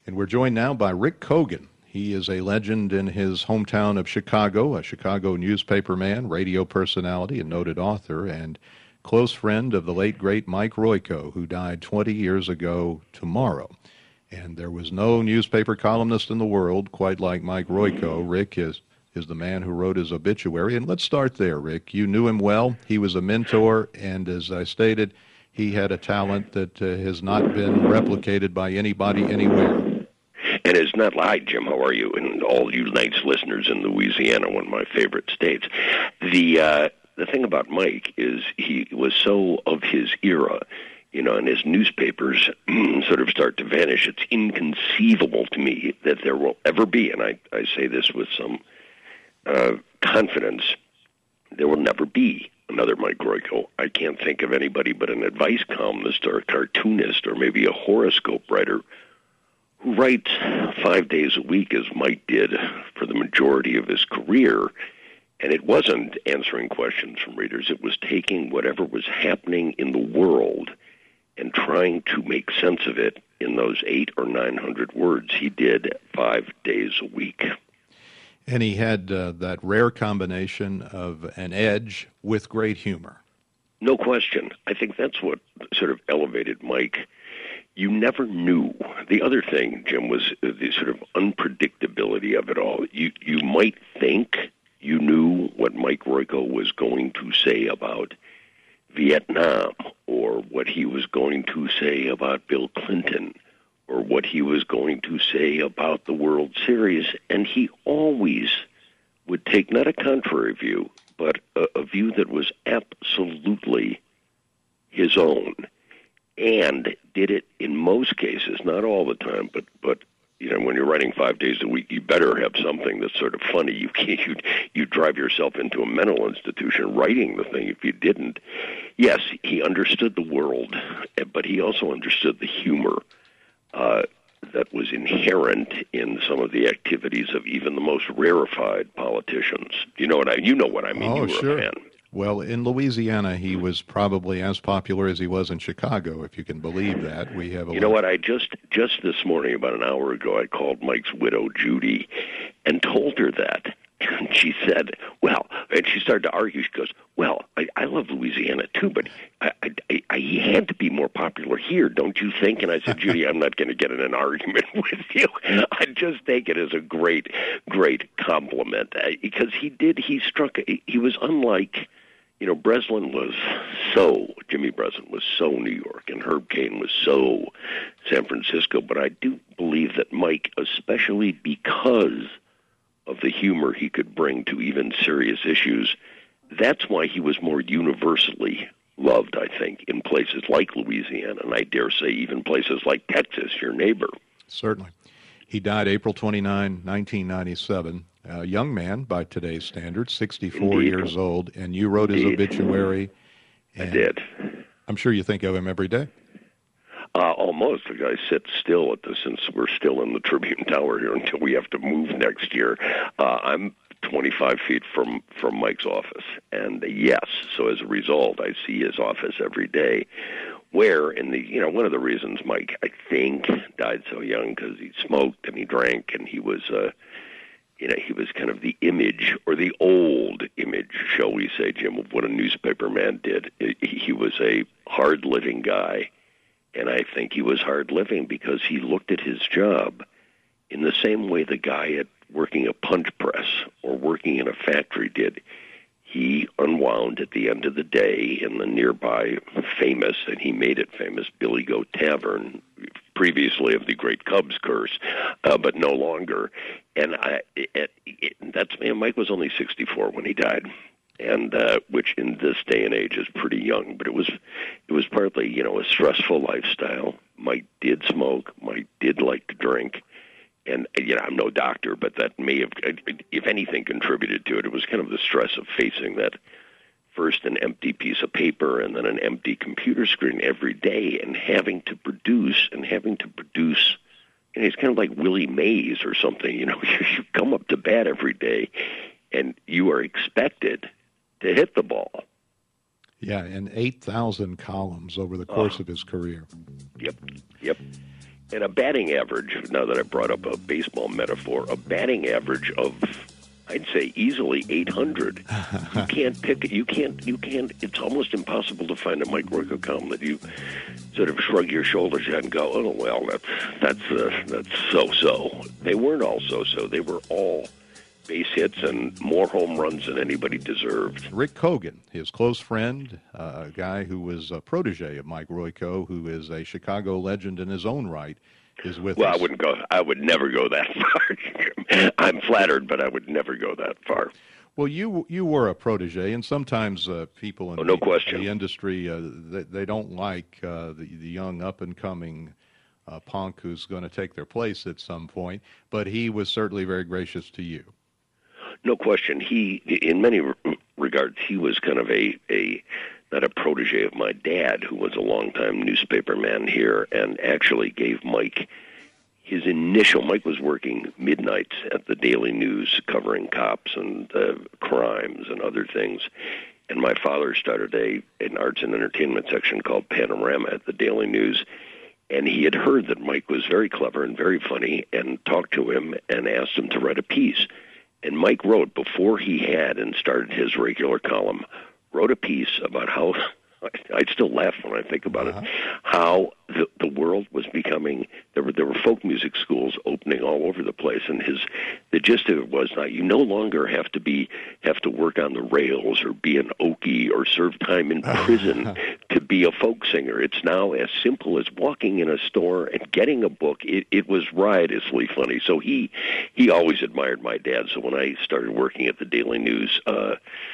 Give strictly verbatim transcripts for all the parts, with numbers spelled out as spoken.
And we're joined now by Rick Kogan. He is a legend in his hometown of Chicago, a Chicago newspaper man, radio personality, and noted author, and close friend of the late, great Mike Royko, who died twenty years ago tomorrow. And there was no newspaper columnist in the world quite like Mike Royko. Rick is, is the man who wrote his obituary. And let's start there, Rick. You knew him well. He was a mentor, and as I stated, he had a talent that uh, has not been replicated by anybody anywhere. And it's not, hi, Jim, how are you? And all you nice listeners in Louisiana, one of my favorite states. The uh, the thing about Mike is he was so of his era, you know, and his newspapers sort of start to vanish. It's inconceivable to me that there will ever be, and I, I say this with some uh, confidence, there will never be another Mike Royko. I can't think of anybody but an advice columnist or a cartoonist or maybe a horoscope writer who writes five days a week as Mike did for the majority of his career. And it wasn't answering questions from readers. It was taking whatever was happening in the world and trying to make sense of it in those eight or nine hundred words he did five days a week. And he had uh, that rare combination of an edge with great humor. No question. I think that's what sort of elevated Mike. You never knew. The other thing, Jim, was the sort of unpredictability of it all. You you might think you knew what Mike Royko was going to say about Vietnam, or what he was going to say about Bill Clinton, or what he was going to say about the World Series, and he always would take not a contrary view, but a, a view that was absolutely his own. And did it in most cases, not all the time, but but you know, when you're writing five days a week, you better have something that's sort of funny. You can't you you drive yourself into a mental institution writing the thing if you didn't. Yes, he understood the world, but he also understood the humor uh, that was inherent in some of the activities of even the most rarefied politicians. You know what I you know what I mean? Oh, you were sure. a fan. Well, in Louisiana, he was probably as popular as he was in Chicago, if you can believe that. We have a You know what? I just just this morning, about an hour ago, I called Mike's widow, Judy, and told her that. And she said, well, and she started to argue. She goes, well, I, I love Louisiana, too, but I, I, I, he had to be more popular here, don't you think? And I said, Judy, I'm not going to get in an argument with you. I just take it as a great, great compliment, uh, because he did, he struck, he was unlike... You know, Breslin was so, Jimmy Breslin was so New York, and Herb Caen was so San Francisco, but I do believe that Mike, especially because of the humor he could bring to even serious issues, that's why he was more universally loved, I think, in places like Louisiana, and I dare say even places like Texas, your neighbor. Certainly. He died April twenty-ninth, nineteen ninety-seven. A young man by today's standards, sixty-four Indeed. years old, and you wrote his Indeed. obituary. I did. I'm sure you think of him every day. Uh, almost. The guy sits still at the, since we're still in the Tribune Tower here until we have to move next year. Uh, I'm twenty-five feet from, from Mike's office. And uh, yes, so as a result, I see his office every day. Where, in the, you know, one of the reasons Mike, I think, died so young because he smoked and he drank and he was, uh, you know, he was kind of the image, or the old image, shall we say, Jim, of what a newspaper man did. He was a hard-living guy, and I think he was hard-living because he looked at his job in the same way the guy at working a punch press or working in a factory did. He unwound at the end of the day in the nearby famous, and he made it famous, Billy Goat Tavern, previously of the Great Cubs curse, uh, but no longer. And I, it, it, that's man. Mike was only sixty-four when he died, and uh, which in this day and age is pretty young. But it was, it was partly, you know, a stressful lifestyle. Mike did smoke. Mike did like to drink. And, you know, I'm no doctor, but that may have, if anything, contributed to it. It was kind of the stress of facing that first an empty piece of paper and then an empty computer screen every day, and having to produce and having to produce. You know, it's kind of like Willie Mays or something. You know, you come up to bat every day, and you are expected to hit the ball. Yeah, and eight thousand columns over the course oh. of his career. Yep, yep. and a batting average, now that I brought up a baseball metaphor, a batting average of, I'd say, easily eight hundred. You can't pick it. You can't, you can't, it's almost impossible to find a Mike Royko column that you sort of shrug your shoulders at and go, oh, well, that's, that's, uh, that's so-so. They weren't all so-so. They were all base hits and more home runs than anybody deserved. Rick Kogan, his close friend, uh, a guy who was a protege of Mike Royko, who is a Chicago legend in his own right, is with well, us. Well, I wouldn't go. I would never go that far. I'm flattered, but I would never go that far. Well, you you were a protege, and sometimes uh, people in oh, no the, question. the industry uh, they, they don't like uh, the the young up and coming uh, punk who's going to take their place at some point. But he was certainly very gracious to you. No question. He, in many regards, he was kind of a, a not a protege of my dad, who was a longtime newspaper man here, and actually gave Mike his initial. Mike was working midnights at the Daily News, covering cops and uh, crimes and other things. And my father started a an arts and entertainment section called Panorama at the Daily News. And he had heard that Mike was very clever and very funny, and talked to him and asked him to write a piece. And Mike wrote, before he had and started his regular column, wrote a piece about how, I still laugh when I think about uh-huh. it, how the, the world was becoming, there were there were folk music schools opening all over the place, and his the gist of it was that you no longer have to be have to work on the rails or be an Okie or serve time in prison to be a folk singer. It's now as simple as walking in a store and getting a book. It, it was riotously funny. So he he always admired my dad. So when I started working at the Daily News, uh,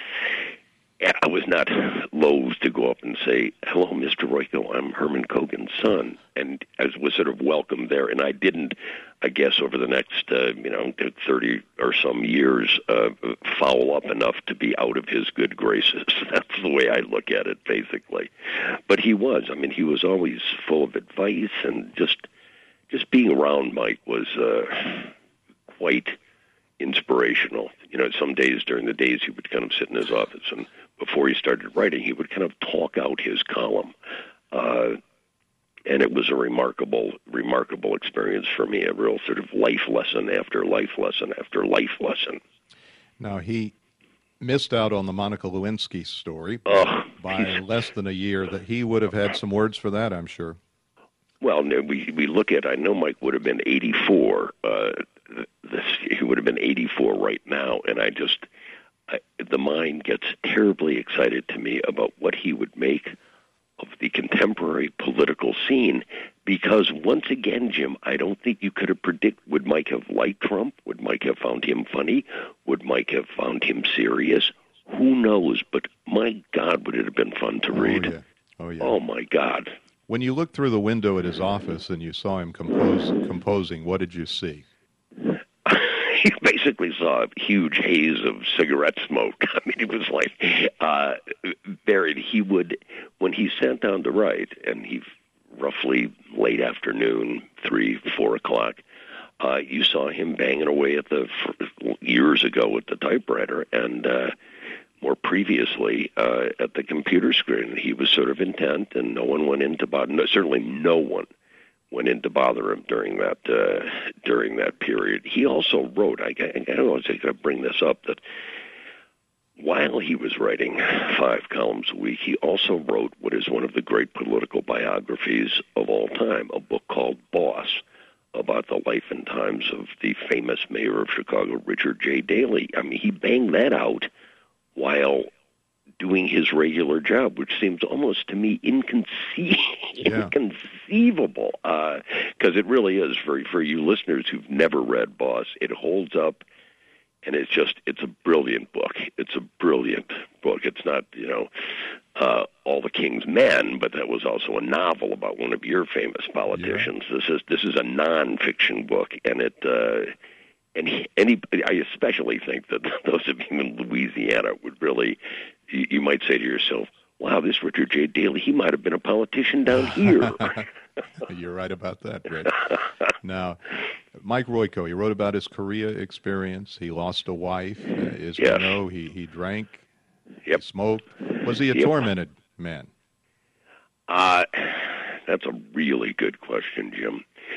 I was not loath to go up and say, hello, Mister Royko, I'm Herman Kogan's son. And I was sort of welcomed there. And I didn't, I guess, over the next, uh, you know, thirty or some years, uh, foul up enough to be out of his good graces. That's the way I look at it, basically. But he was. I mean, he was always full of advice, and just, just being around Mike was uh, quite inspirational. You know, some days during the days he would kind of sit in his office, and before he started writing, he would kind of talk out his column. Uh, and it was a remarkable, remarkable experience for me, a real sort of life lesson after life lesson after life lesson. Now, he missed out on the Monica Lewinsky story oh, by less than a year. That he would have had some words for that, I'm sure. Well, we we look at, I know Mike would have been eighty-four. Uh, this, he would have been eighty-four right now, and I just, I, the mind gets terribly excited to me about what he would make of the contemporary political scene, because once again, Jim, I don't think you could have predicted, would Mike have liked Trump? Would Mike have found him funny? Would Mike have found him serious? Who knows? But my God, would it have been fun to read. Oh, yeah. Oh, yeah. Oh my God. When you looked through the window at his office and you saw him compose, composing, what did you see? You basically saw a huge haze of cigarette smoke. I mean, it was like uh, buried. He would, when he sat down to write, and he roughly late afternoon, three, four o'clock, uh, you saw him banging away at the years ago at the typewriter, and uh, more previously uh, at the computer screen. He was sort of intent, and no one went in to bother. No, certainly, no one went in to bother him during that uh, during that period. He also wrote, I, I, I don't know if I could bring this up, that while he was writing five columns a week, he also wrote what is one of the great political biographies of all time, a book called Boss, about the life and times of the famous mayor of Chicago, Richard J. Daley. I mean, he banged that out while doing his regular job, which seems almost to me inconce- yeah. inconceivable, because uh, it really is, for, for you listeners who've never read Boss, it holds up, and it's just, it's a brilliant book. It's a brilliant book. It's not, you know, uh, All the King's Men, but that was also a novel about one of your famous politicians. Yeah. This is this is a nonfiction book, and it... Uh, And he, any, I especially think that those of you in Louisiana would really, you, you might say to yourself, wow, this Richard J. Daley, he might have been a politician down here. You're right about that, Rich. Now, Mike Royko, he wrote about his Korea experience. He lost a wife. Uh, as yes. we know, he, he drank, yep. he smoked. Was he a yep. tormented man? Uh, that's a really good question, Jim.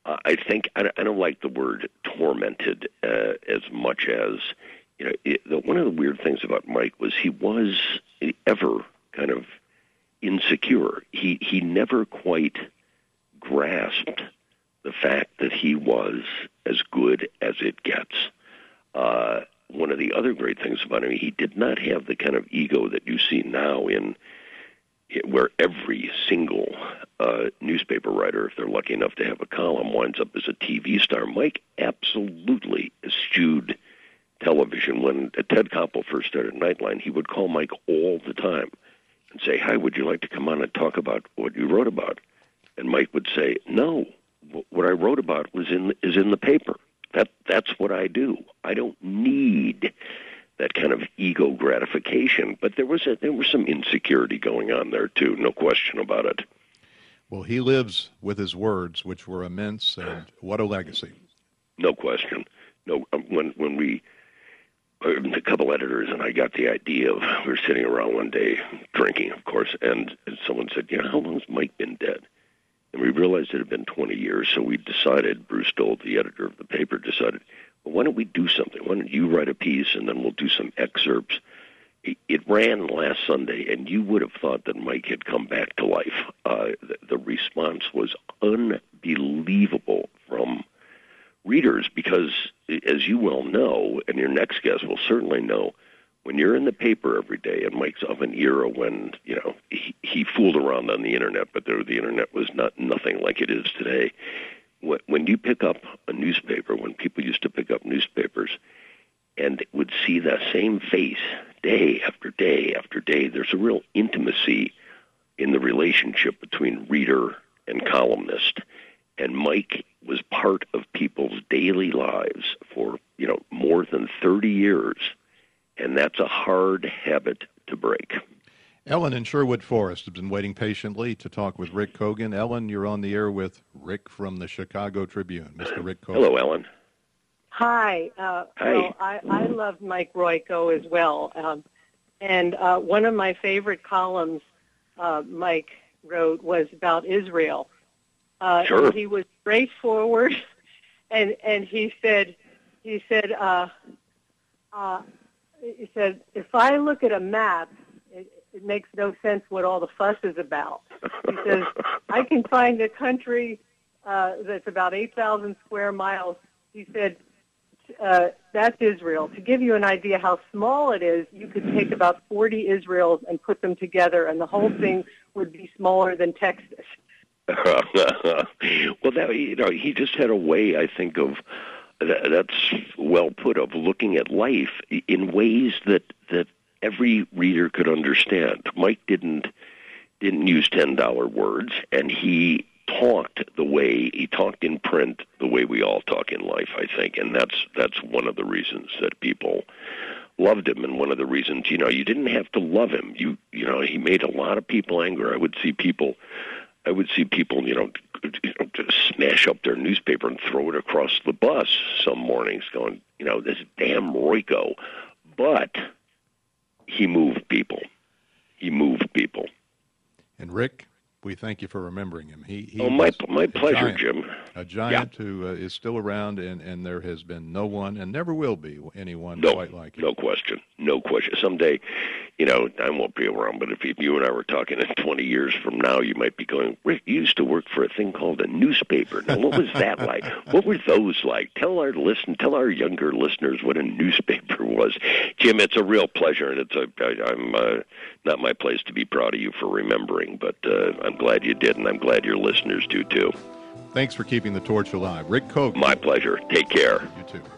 Uh, I think I, I don't like the word tormented uh, as much as, you know, it, the, one of the weird things about Mike was he was ever kind of insecure. He he never quite grasped the fact that he was as good as it gets. Uh, one of the other great things about him, he did not have the kind of ego that you see now in where every single uh, newspaper writer, if they're lucky enough to have a column, winds up as a T V star. Mike absolutely eschewed television. When Ted Koppel first started Nightline, he would call Mike all the time and say, "Hi, would you like to come on and talk about what you wrote about?" And Mike would say, "No, what I wrote about was in is in the paper. That that's what I do. I don't need that kind of ego gratification." But there was a, there was some insecurity going on there too, no question about it. Well, he lives with his words, which were immense, and what a legacy. No question. No, when when we, a couple editors and I got the idea of, we were sitting around one day drinking, of course, and, and someone said, "You know, how long has Mike been dead?" And we realized it had been twenty years, so we decided, Bruce Stoll, the editor of the paper, decided, well, why don't we do something? Why don't you write a piece, and then we'll do some excerpts. It, it ran last Sunday, and you would have thought that Mike had come back to life. Uh, the, the response was unbelievable from readers because, as you well know, and your next guest will certainly know, when you're in the paper every day, and Mike's of an era when, you know, he, he fooled around on the internet, but there, the internet was not nothing like it is today. When, when you pick up a newspaper, when people used to pick up newspapers and would see the same face day after day after day, there's a real intimacy in the relationship between reader and columnist. And Mike was part of people's daily lives for, you know, more than thirty years. And that's a hard habit to break. Ellen in Sherwood Forest has been waiting patiently to talk with Rick Kogan. Ellen, you're on the air with Rick from the Chicago Tribune. Mister Rick Kogan. Hello, Ellen. Hi. Uh, Hi. Well, I, I love Mike Royko as well. Um, and uh, one of my favorite columns uh, Mike wrote was about Israel. Uh, Sure. He was straightforward, and and he said, he said, uh, uh, he said, if I look at a map, it, it makes no sense what all the fuss is about. He says, I can find a country uh, that's about eight thousand square miles. He said, uh, that's Israel. To give you an idea how small it is, you could take about forty Israels and put them together, and the whole thing would be smaller than Texas. Well, that, you know, he just had a way, I think, of that's well put, of looking at life in ways that that every reader could understand. Mike didn't didn't use ten dollar words, and he talked the way he talked in print, the way we all talk in life, I think, and that's that's one of the reasons that people loved him, and one of the reasons, you know, you didn't have to love him. You you know, he made a lot of people angry. I would see people. I would see people, you know, you know, just smash up their newspaper and throw it across the bus some mornings going, you know, this damn Royko. But he moved people. He moved people. And Rick, we thank you for remembering him. He, he oh, my was my a pleasure, giant, Jim. A giant yeah. who uh, is still around, and, and there has been no one, and never will be anyone no, quite like him. No question. No question. Someday, you know, I won't be around, but if you and I were talking in twenty years from now, you might be going, Rick, you used to work for a thing called a newspaper. Now, what was that like? What were those like? Tell our listen, tell our younger listeners what a newspaper was. Jim, it's a real pleasure, and it's a, I, I'm uh, not my place to be proud of you for remembering, but uh, I'm glad you did, and I'm glad your listeners do, too. Thanks for keeping the torch alive. Rick Kogan. My pleasure. Take care. You too.